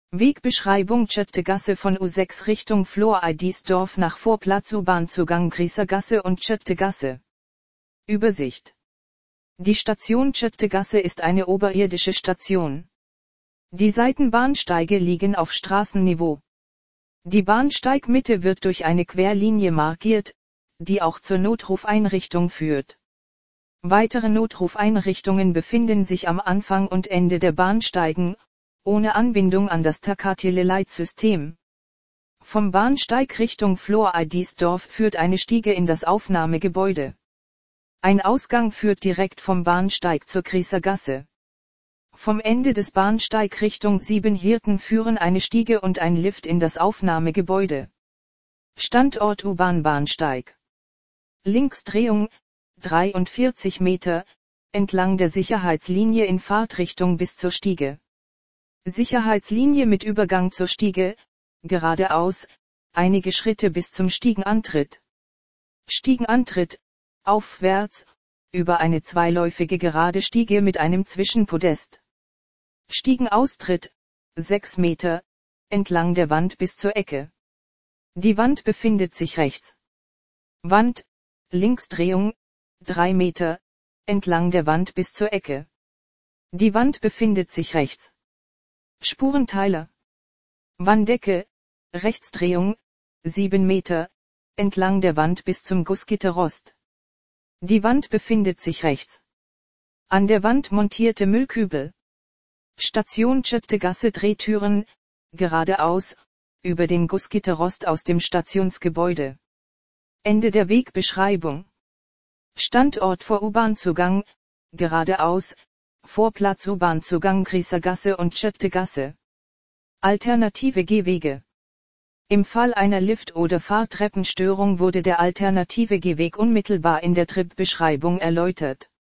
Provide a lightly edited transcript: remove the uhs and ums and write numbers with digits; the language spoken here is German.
Wegbeschreibung Tschöttegasse von U6 Richtung Flor-Eidisdorf nach Vorplatz U-Bahn-Zugang Grießergasse und Tschöttegasse. Übersicht. Die Station Tschöttegasse ist eine oberirdische Station. Die Seitenbahnsteige liegen auf Straßenniveau. Die Bahnsteigmitte wird durch eine Querlinie markiert, die auch zur Notrufeinrichtung führt. Weitere Notrufeinrichtungen befinden sich am Anfang und Ende der Bahnsteigen, ohne Anbindung an das Takatileleitsystem. Vom Bahnsteig Richtung Flor-Eidisdorf führt eine Stiege in das Aufnahmegebäude. Ein Ausgang führt direkt vom Bahnsteig zur Grießergasse. Vom Ende des Bahnsteig Richtung Siebenhirten führen eine Stiege und ein Lift in das Aufnahmegebäude. Standort U-Bahn-Bahnsteig. Linksdrehung, 43 Meter, entlang der Sicherheitslinie in Fahrtrichtung bis zur Stiege. Sicherheitslinie mit Übergang zur Stiege, geradeaus, einige Schritte bis zum Stiegenantritt. Stiegenantritt, aufwärts, über eine zweiläufige gerade Stiege mit einem Zwischenpodest. Stiegenaustritt, 6 Meter, entlang der Wand bis zur Ecke. Die Wand befindet sich rechts. Wand, Linksdrehung, 3 Meter, entlang der Wand bis zur Ecke. Die Wand befindet sich rechts. Spurenteiler. Wanddecke, Rechtsdrehung, 7 Meter, entlang der Wand bis zum Gussgitterrost. Die Wand befindet sich rechts. An der Wand montierte Müllkübel. Station Tschöttegasse Drehtüren, geradeaus, über den Gussgitterrost aus dem Stationsgebäude. Ende der Wegbeschreibung. Standort vor U-Bahn-Zugang, geradeaus, Vorplatz U-Bahn-Zugang Grießergasse und Tschöttegasse. Alternative Gehwege. Im Fall einer Lift- oder Fahrtreppenstörung wurde der alternative Gehweg unmittelbar in der Tripbeschreibung erläutert.